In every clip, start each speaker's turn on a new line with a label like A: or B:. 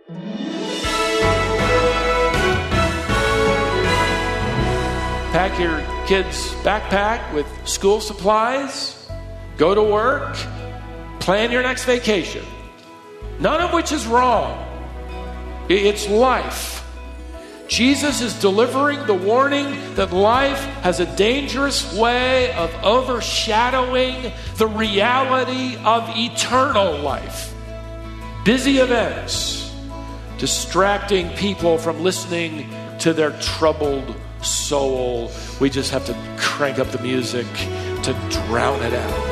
A: Pack your kid's backpack with school supplies, go to work, plan your next vacation. None of which is wrong. It's life. Jesus is delivering the warning that life has a dangerous way of overshadowing the reality of eternal life. Busy events, distracting people from listening to their troubled soul. We just have to crank up the music to drown it out.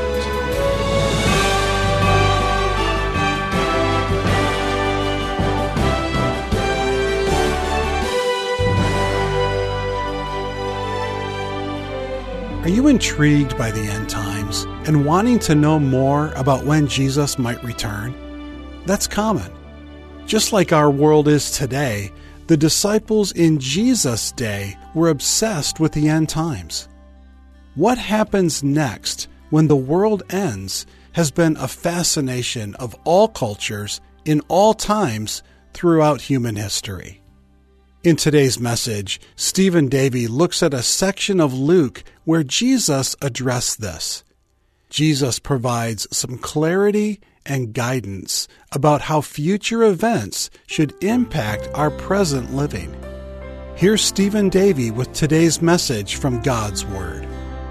B: Are you intrigued by the end times and wanting to know more about when Jesus might return? That's common. Just like our world is today, the disciples in Jesus' day were obsessed with the end times. What happens next when the world ends has been a fascination of all cultures in all times throughout human history. In today's message, Stephen Davey looks at a section of Luke where Jesus addressed this. Jesus provides some clarity and guidance about how future events should impact our present living. Here's Stephen Davey with today's message from God's Word.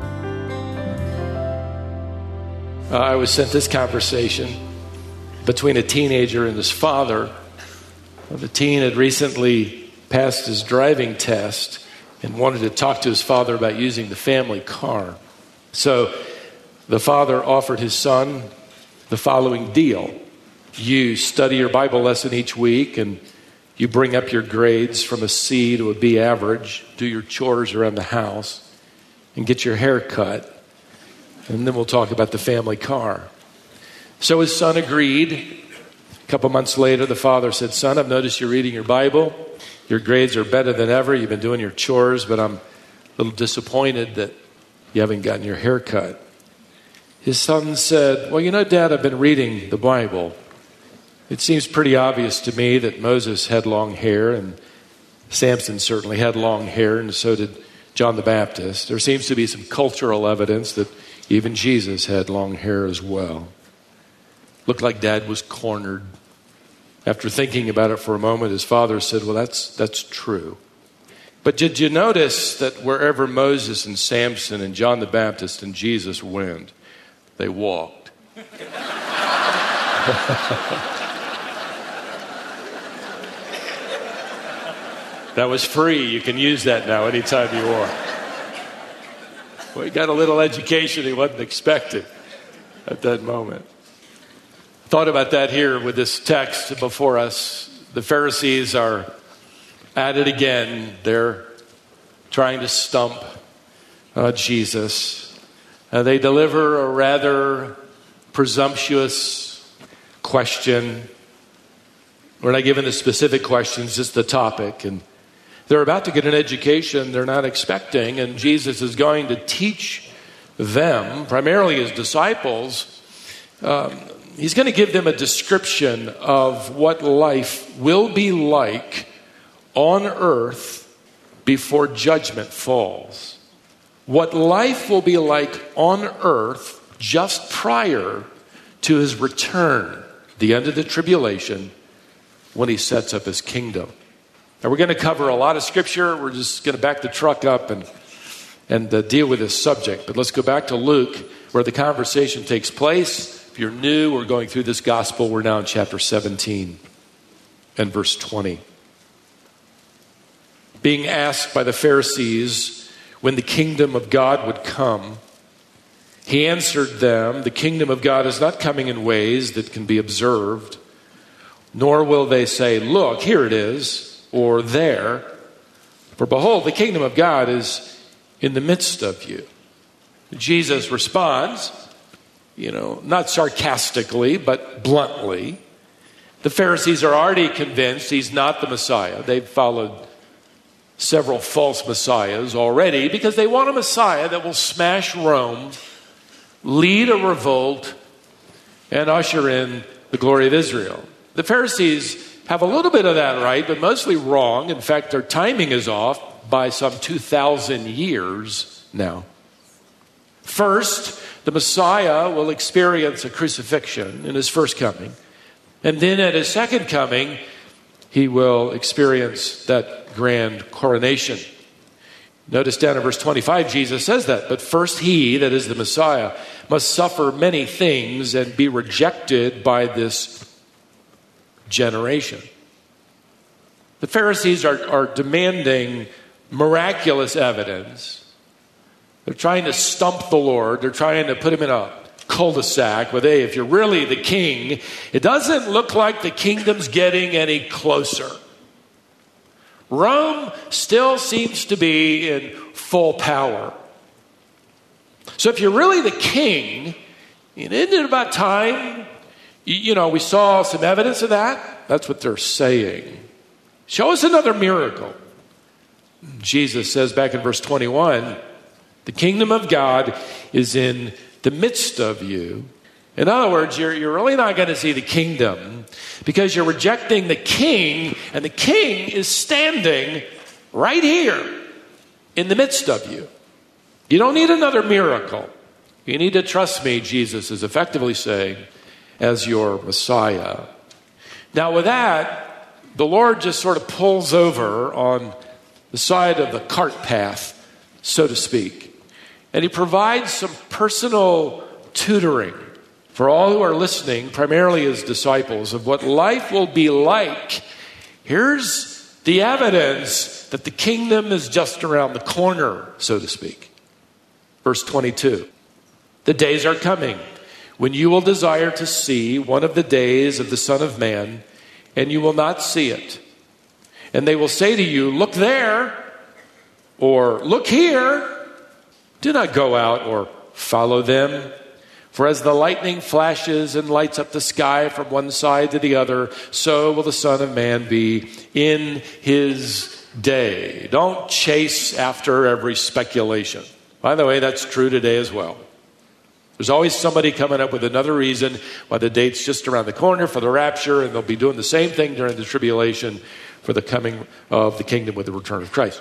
A: I was sent this conversation between a teenager and his father. The teen had recently passed his driving test and wanted to talk to his father about using the family car. So the father offered his son the following deal. You study your Bible lesson each week and you bring up your grades from a C to a B average, do your chores around the house, and get your hair cut. And then we'll talk about the family car. So his son agreed. A couple months later, the father said, "Son, I've noticed you're reading your Bible. Your grades are better than ever. You've been doing your chores, but I'm a little disappointed that you haven't gotten your hair cut." His son said, "Well, you know, Dad, I've been reading the Bible. It seems pretty obvious to me that Moses had long hair, and Samson certainly had long hair, and so did John the Baptist. There seems to be some cultural evidence that even Jesus had long hair as well." Looked like Dad was cornered. After thinking about it for a moment, his father said, "Well, that's true. But did you notice that wherever Moses and Samson and John the Baptist and Jesus went, they walked?" That was free. You can use that now anytime you want. Well, he got a little education he wasn't expecting at that moment. Thought about that here with this text before us. The Pharisees are at it again. They're trying to stump Jesus. They deliver a rather presumptuous question. We're not given the specific questions, just the topic. And they're about to get an education they're not expecting. And Jesus is going to teach them, primarily his disciples, he's going to give them a description of what life will be like on earth before judgment falls. What life will be like on earth just prior to his return, the end of the tribulation, when he sets up his kingdom. Now, we're going to cover a lot of scripture. We're just going to back the truck up and deal with this subject. But let's go back to Luke, where the conversation takes place. If you're new, we're going through this gospel. We're now in chapter 17 and verse 20. Being asked by the Pharisees when the kingdom of God would come, he answered them, "The kingdom of God is not coming in ways that can be observed, nor will they say, 'Look, here it is,' or 'there.' For behold, the kingdom of God is in the midst of you." Jesus responds, not sarcastically, but bluntly. The Pharisees are already convinced he's not the Messiah. They've followed several false messiahs already because they want a Messiah that will smash Rome, lead a revolt, and usher in the glory of Israel. The Pharisees have a little bit of that right, but mostly wrong. In fact, their timing is off by some 2,000 years now. First, the Messiah will experience a crucifixion in his first coming. And then at his second coming, he will experience that grand coronation. Notice down in verse 25, Jesus says that. But first he, that is the Messiah, must suffer many things and be rejected by this generation. The Pharisees are demanding miraculous evidence. They're trying to stump the Lord. They're trying to put him in a cul-de-sac with, hey, if you're really the king, it doesn't look like the kingdom's getting any closer. Rome still seems to be in full power. So if you're really the king, isn't it about time? We saw some evidence of that. That's what they're saying. Show us another miracle. Jesus says back in verse 21, the kingdom of God is in the midst of you. In other words, you're really not going to see the kingdom because you're rejecting the king, and the king is standing right here in the midst of you. You don't need another miracle. You need to trust me, Jesus is effectively saying, as your Messiah. Now with that, the Lord just sort of pulls over on the side of the cart path, so to speak. And he provides some personal tutoring for all who are listening, primarily as disciples, of what life will be like. Here's the evidence that the kingdom is just around the corner, so to speak. Verse 22. The days are coming when you will desire to see one of the days of the Son of Man, and you will not see it. And they will say to you, look there, or look here. Do not go out or follow them. For as the lightning flashes and lights up the sky from one side to the other, so will the Son of Man be in his day. Don't chase after every speculation. By the way, that's true today as well. There's always somebody coming up with another reason why the date's just around the corner for the rapture, and they'll be doing the same thing during the tribulation for the coming of the kingdom with the return of Christ.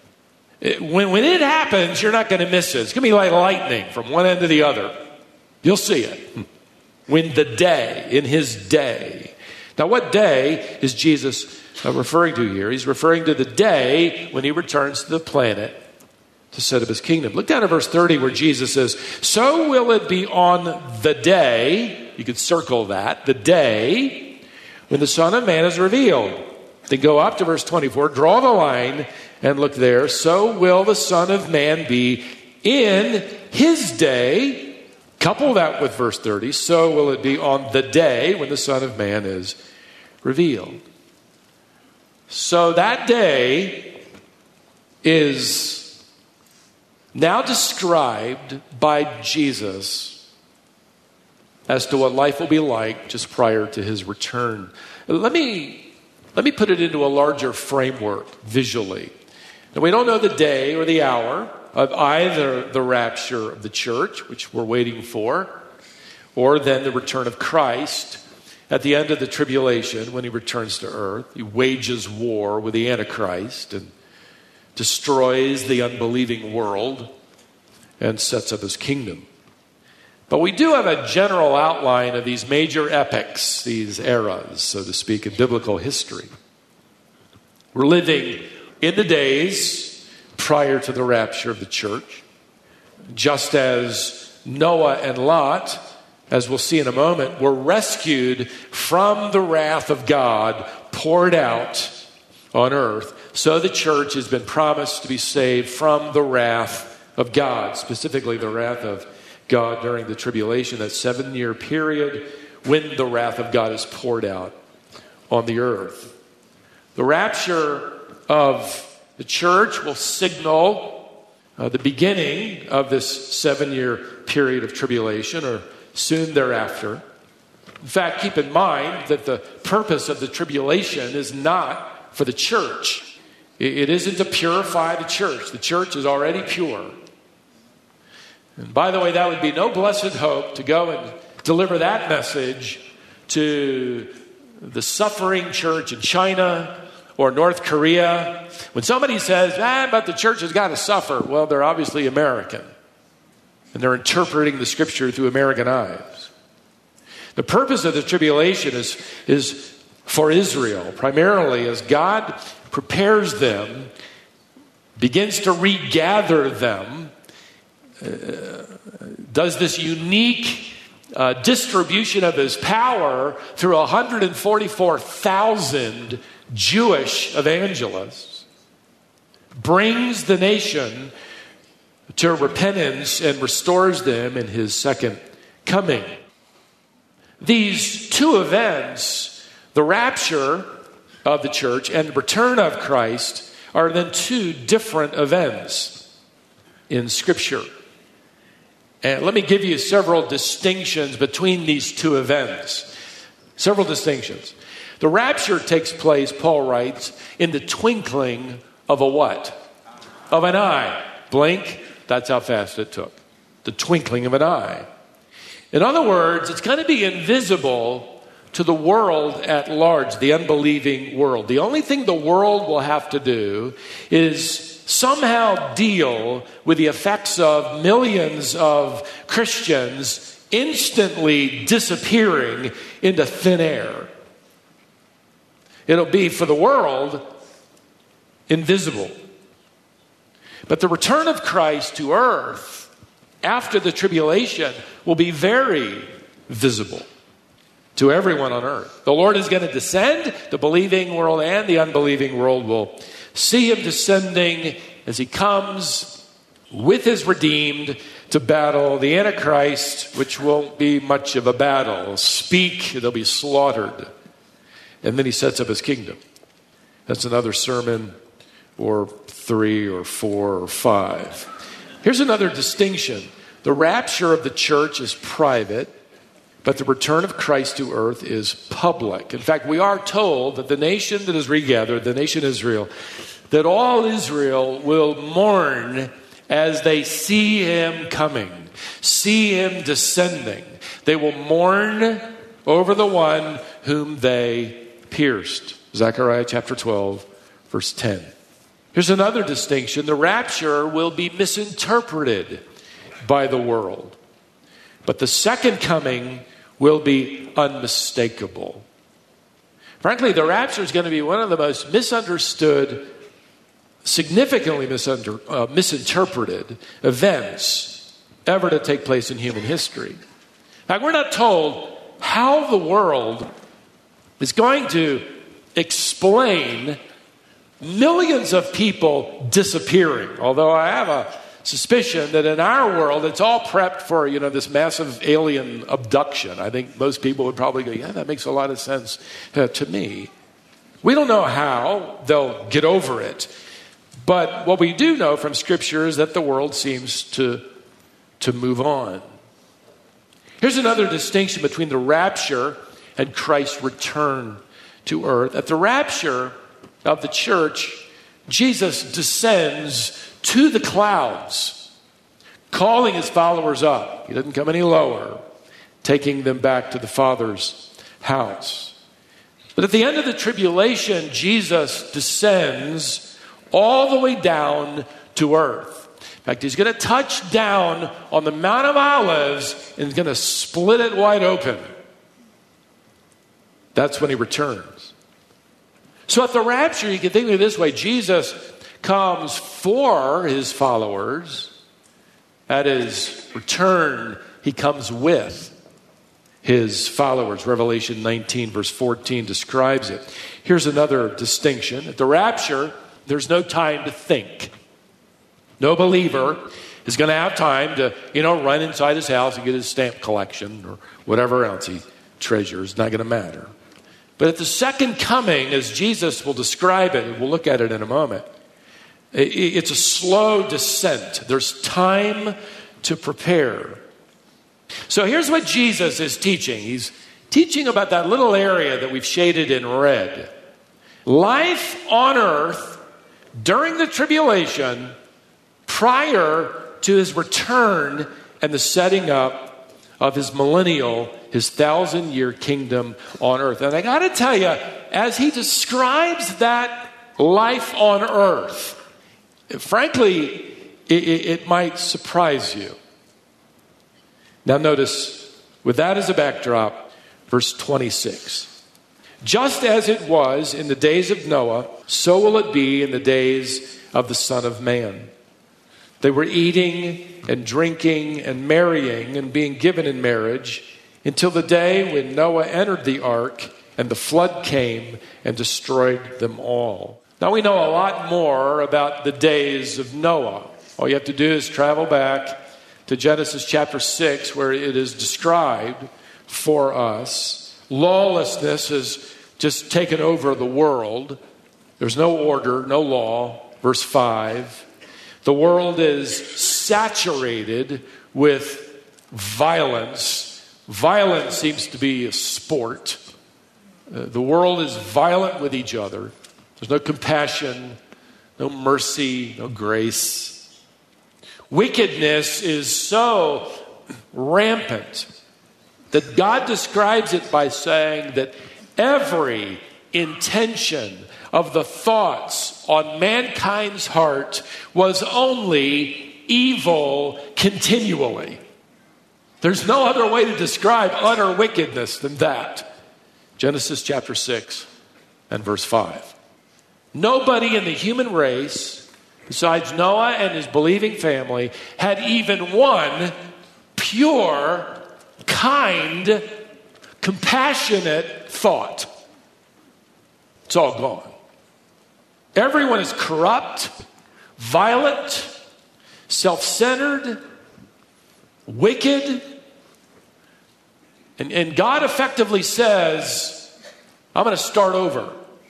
A: When it happens, you're not going to miss it. It's going to be like lightning from one end to the other. You'll see it. When the day, in his day. Now, what day is Jesus referring to here? He's referring to the day when he returns to the planet to set up his kingdom. Look down at verse 30 where Jesus says, so will it be on the day, you could circle that, the day when the Son of Man is revealed. Then go up to verse 24, draw the line, and look there. So will the Son of Man be in his day. Couple that with verse 30. So will it be on the day when the Son of Man is revealed. So that day is now described by Jesus as to what life will be like just prior to his return. Let me put it into a larger framework visually. And we don't know the day or the hour of either the rapture of the church, which we're waiting for, or then the return of Christ at the end of the tribulation when he returns to earth. He wages war with the Antichrist and destroys the unbelieving world and sets up his kingdom. But we do have a general outline of these major epochs, these eras, so to speak, in biblical history. We're living in the days prior to the rapture of the church, just as Noah and Lot, as we'll see in a moment, were rescued from the wrath of God poured out on earth. So the church has been promised to be saved from the wrath of God, specifically the wrath of God during the tribulation, that 7-year period when the wrath of God is poured out on the earth. The rapture of the church will signal the beginning of this 7-year period of tribulation, or soon thereafter. In fact, keep in mind that the purpose of the tribulation is not for the church. It isn't to purify the church. The church is already pure. And by the way, that would be no blessed hope to go and deliver that message to the suffering church in China or North Korea. When somebody says, but the church has got to suffer, well, they're obviously American. And they're interpreting the scripture through American eyes. The purpose of the tribulation is for Israel, primarily as God prepares them, begins to regather them, does this unique distribution of his power through 144,000 Jewish evangelists, brings the nation to repentance and restores them in his second coming. These two events, the rapture of the church and the return of Christ, are then two different events in Scripture. And let me give you several distinctions between these two events. Several distinctions. The rapture takes place, Paul writes, in the twinkling of a what? Of an eye. Blink, that's how fast it took. The twinkling of an eye. In other words, it's going to be invisible to the world at large, the unbelieving world. The only thing the world will have to do is somehow deal with the effects of millions of Christians instantly disappearing into thin air. It'll be, for the world, invisible. But the return of Christ to earth after the tribulation will be very visible to everyone on earth. The Lord is going to descend. The believing world and the unbelieving world will see him descending as he comes with his redeemed to battle the Antichrist, which won't be much of a battle. Speak, they'll be slaughtered. And then he sets up his kingdom. That's another sermon, or 3 or 4 or 5. Here's another distinction. The rapture of the church is private, but the return of Christ to earth is public. In fact, we are told that the nation that is regathered, the nation Israel, that all Israel will mourn as they see him coming, see him descending. They will mourn over the one whom they pierced. Zechariah chapter 12, verse 10. Here's another distinction. The rapture will be misinterpreted by the world, but the second coming will be unmistakable. Frankly, the rapture is going to be one of the most misunderstood, significantly misinterpreted events ever to take place in human history. In fact, we're not told how the world is going to explain millions of people disappearing. Although I have a suspicion that in our world, it's all prepped for, this massive alien abduction. I think most people would probably go, yeah, that makes a lot of sense to me. We don't know how they'll get over it. But what we do know from Scripture is that the world seems to move on. Here's another distinction between the rapture and Christ's return to earth. At the rapture of the church, Jesus descends to the clouds, calling his followers up. He doesn't come any lower, taking them back to the Father's house. But at the end of the tribulation, Jesus descends all the way down to earth. In fact, he's going to touch down on the Mount of Olives and he's going to split it wide open. That's when he returns. So at the rapture, you can think of it this way. Jesus comes for his followers. At his return, he comes with his followers. Revelation 19, verse 14 describes it. Here's another distinction. At the rapture, there's no time to think. No believer is going to have time to, run inside his house and get his stamp collection or whatever else he treasures. It's not going to matter. But at the second coming, as Jesus will describe it, and we'll look at it in a moment, it's a slow descent. There's time to prepare. So here's what Jesus is teaching. He's teaching about that little area that we've shaded in red. Life on earth during the tribulation prior to his return and the setting up of his millennial, his 1,000-year kingdom on earth. And I got to tell you, as he describes that life on earth, frankly, it might surprise you. Now notice, with that as a backdrop, verse 26. Just as it was in the days of Noah, so will it be in the days of the Son of Man. They were eating and drinking and marrying and being given in marriage until the day when Noah entered the ark and the flood came and destroyed them all. Now we know a lot more about the days of Noah. All you have to do is travel back to Genesis chapter 6, where it is described for us. Lawlessness has just taken over the world. There's no order, no law. Verse 5. The world is saturated with violence. Violence seems to be a sport. The world is violent with each other. There's no compassion, no mercy, no grace. Wickedness is so rampant that God describes it by saying that every intention of the thoughts on mankind's heart was only evil continually. There's no other way to describe utter wickedness than that. Genesis chapter 6 and verse 5. Nobody in the human race, besides Noah and his believing family, had even one pure, kind, compassionate thought. It's all gone. Everyone is corrupt, violent, self-centered, wicked. And God effectively says, I'm going to start over.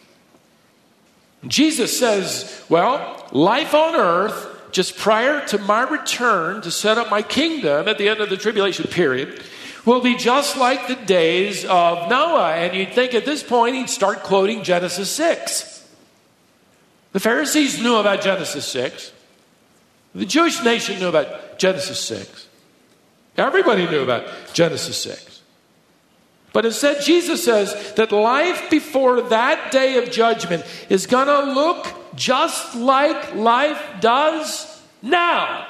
A: Jesus says, well, life on earth, just prior to my return to set up my kingdom at the end of the tribulation period, will be just like the days of Noah. And you'd think at this point he'd start quoting Genesis 6. The Pharisees knew about Genesis 6. The Jewish nation knew about Genesis 6. Everybody knew about Genesis 6. But instead, Jesus says that life before that day of judgment is going to look just like life does now.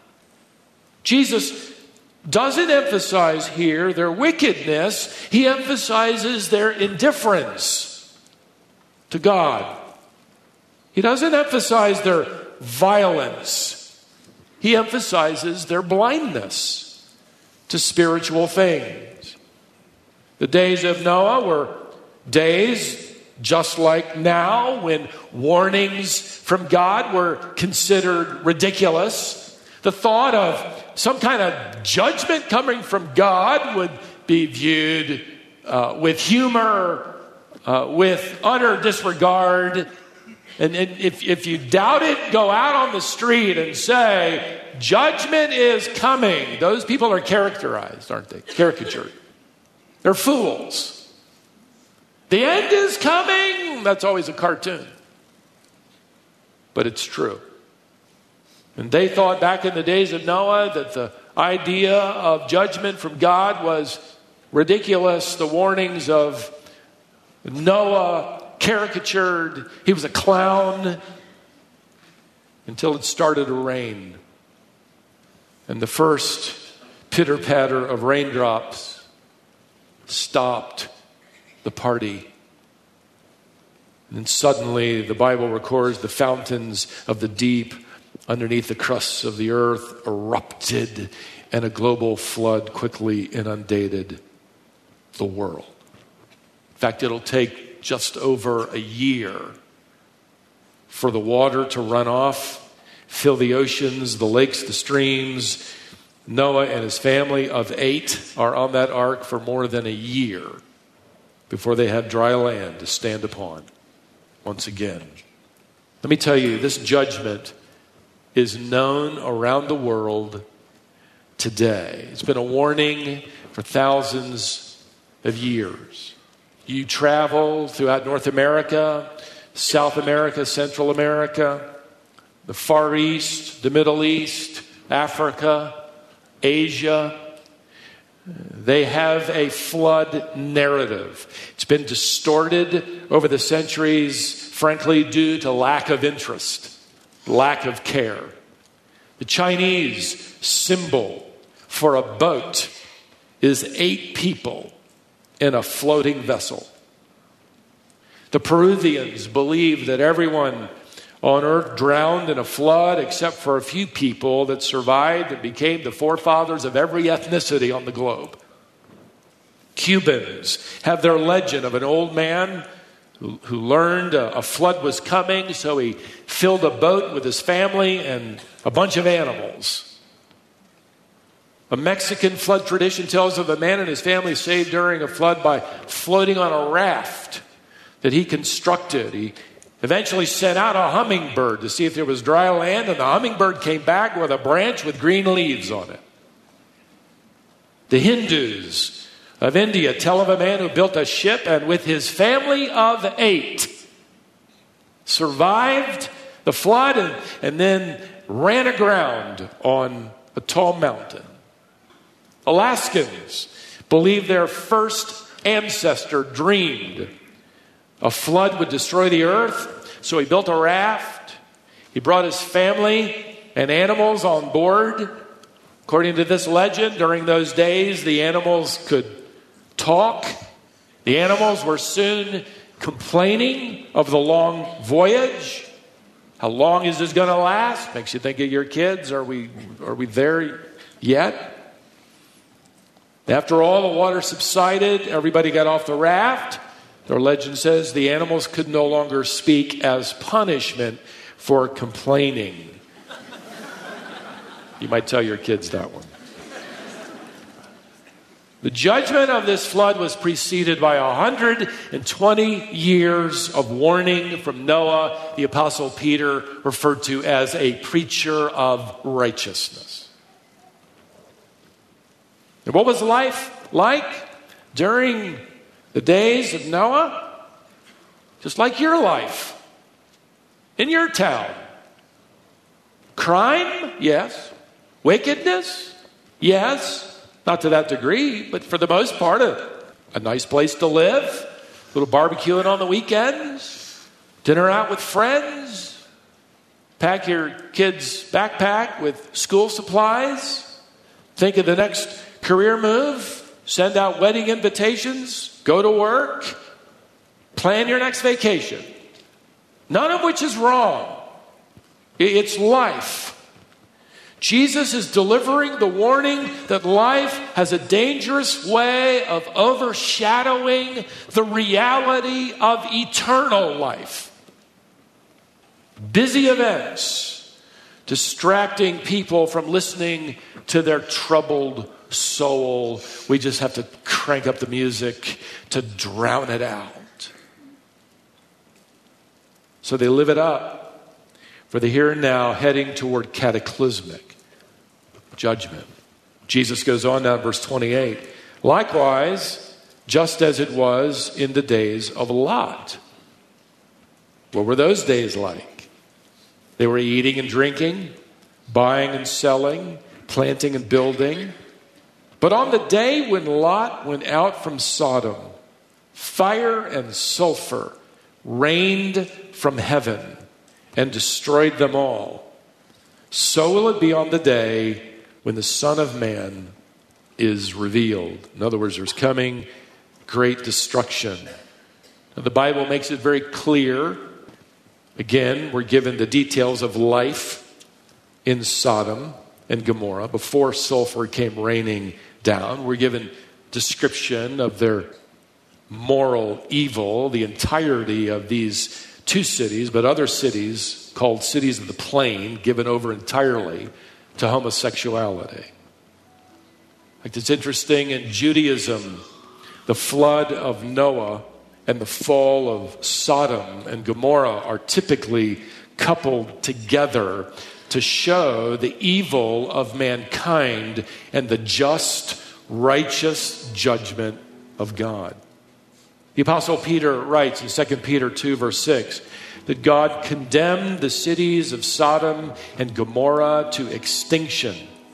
A: Jesus doesn't emphasize here their wickedness. He emphasizes their indifference to God. He doesn't emphasize their violence. He emphasizes their blindness to spiritual things. The days of Noah were days just like now, when warnings from God were considered ridiculous. The thought of some kind of judgment coming from God would be viewed with humor, with utter disregard. And if you doubt it, go out on the street and say, judgment is coming. Those people are characterized, aren't they? Caricatured. They're fools. The end is coming. That's always a cartoon. But it's true. And they thought back in the days of Noah that the idea of judgment from God was ridiculous. The warnings of Noah caricatured. He was a clown until it started to rain. And the first pitter-patter of raindrops stopped the party. And then suddenly the Bible records the fountains of the deep underneath the crusts of the earth erupted, and a global flood quickly inundated the world. In fact, it'll take just over a year for the water to run off, fill the oceans, the lakes, the streams. Noah and his family of 8 are on that ark for more than a year before they have dry land to stand upon once again. Let me tell you, this judgment is known around the world today. It's been a warning for thousands of years. You travel throughout North America, South America, Central America, the Far East, the Middle East, Africa, Asia. They have a flood narrative. It's been distorted over the centuries, frankly, due to lack of interest, lack of care. The Chinese symbol for a boat is 8 people in a floating vessel. The Peruvians believe that everyone on earth drowned in a flood except for a few people that survived and became the forefathers of every ethnicity on the globe. Cubans have their legend of an old man who learned a flood was coming, so he filled a boat with his family and a bunch of animals. A Mexican flood tradition tells of a man and his family saved during a flood by floating on a raft that he constructed. He eventually sent out a hummingbird to see if there was dry land, and the hummingbird came back with a branch with green leaves on it. The Hindus of India tell of a man who built a ship and with his family of 8 survived the flood and then ran aground on a tall mountain. Alaskans believe their first ancestor dreamed a flood would destroy the earth, so he built a raft. He brought his family and animals on board. According to this legend, during those days, the animals could talk. The animals were soon complaining of the long voyage. How long is this going to last? Makes you think of your kids. Are we there yet? After all the water subsided, everybody got off the raft. Their legend says the animals could no longer speak as punishment for complaining. You might tell your kids that one. The judgment of this flood was preceded by 120 years of warning from Noah, the Apostle Peter, referred to as a preacher of righteousness. And what was life like during the days of Noah? Just like your life in your town. Crime? Yes. Wickedness? Yes. Not to that degree, but for the most part, a nice place to live. A little barbecuing on the weekends. Dinner out with friends. Pack your kid's backpack with school supplies. Think of the next career move. Send out wedding invitations. Go to work. Plan your next vacation. None of which is wrong. It's life. Jesus is delivering the warning that life has a dangerous way of overshadowing the reality of eternal life. Busy events distracting people from listening to their troubled soul. We just have to crank up the music to drown it out. So they live it up for the here and now, heading toward cataclysmic judgment. Jesus goes on now, verse 28. Likewise, just as it was in the days of Lot. What were those days like? They were eating and drinking, buying and selling, planting and building. But on the day when Lot went out from Sodom, fire and sulfur rained from heaven and destroyed them all. So will it be on the day when the Son of Man is revealed. In other words, there's coming great destruction. Now, the Bible makes it very clear. Again, we're given the details of life in Sodom and Gomorrah before sulfur came raining down. We're given description of their moral evil, the entirety of these 2 cities, but other cities called cities of the plain, given over entirely to homosexuality. Like, it's interesting, in Judaism, the flood of Noah and the fall of Sodom and Gomorrah are typically coupled together to show the evil of mankind and the just, righteous judgment of God. The Apostle Peter writes in 2 Peter 2, verse 6, that God condemned the cities of Sodom and Gomorrah to extinction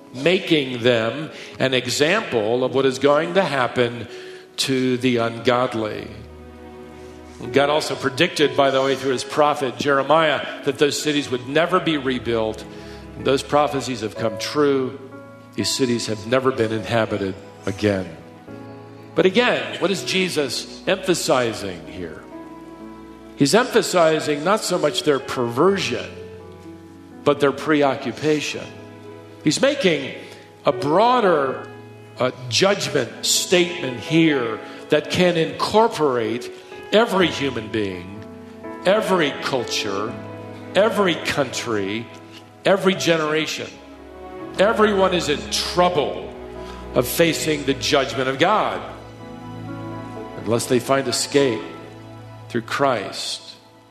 A: making them an example of what is going to happen to the ungodly. God also predicted, by the way, through his prophet Jeremiah, that those cities would never be rebuilt. And those prophecies have come true. These cities have never been inhabited again. But again, what is Jesus emphasizing here? He's emphasizing not so much their perversion, but their preoccupation. He's making a broader judgment statement here that can incorporate every human being, every culture, every country, every generation. Everyone is in trouble of facing the judgment of God unless they find escape through Christ.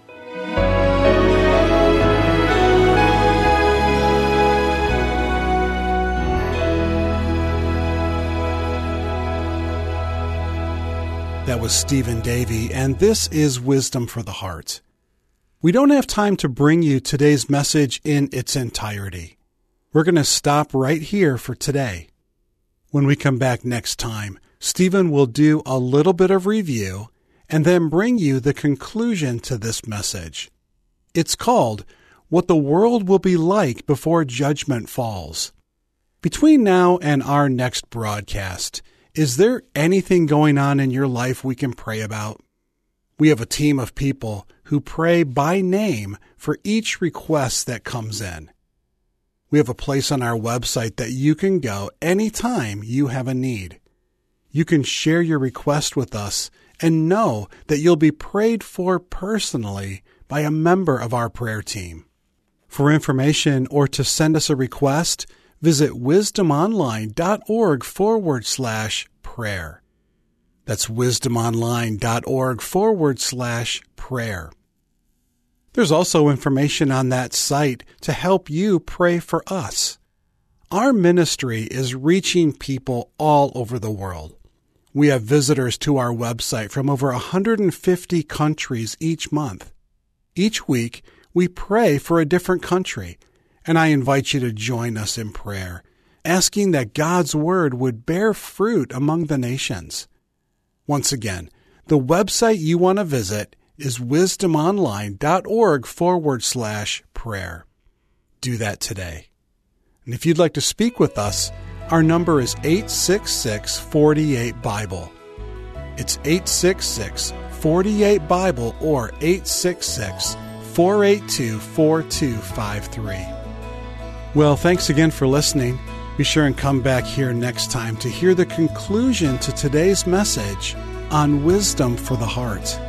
B: That was Stephen Davey, and this is Wisdom for the Heart. We don't have time to bring you today's message in its entirety. We're going to stop right here for today. When we come back next time, Stephen will do a little bit of review and then bring you the conclusion to this message. It's called What the World Will Be Like Before Judgment Falls. Between now and our next broadcast, is there anything going on in your life we can pray about? We have a team of people who pray by name for each request that comes in. We have a place on our website that you can go anytime you have a need. You can share your request with us and know that you'll be prayed for personally by a member of our prayer team. For information or to send us a request, visit wisdomonline.org/prayer. That's wisdomonline.org/prayer. There's also information on that site to help you pray for us. Our ministry is reaching people all over the world. We have visitors to our website from over 150 countries each month. Each week, we pray for a different country, and I invite you to join us in prayer, asking that God's Word would bear fruit among the nations. Once again, the website you want to visit is wisdomonline.org/prayer. Do that today. And if you'd like to speak with us, our number is 866-48-BIBLE. It's 866-48-BIBLE or 866-482-4253. Well, thanks again for listening. Be sure and come back here next time to hear the conclusion to today's message on Wisdom for the Heart.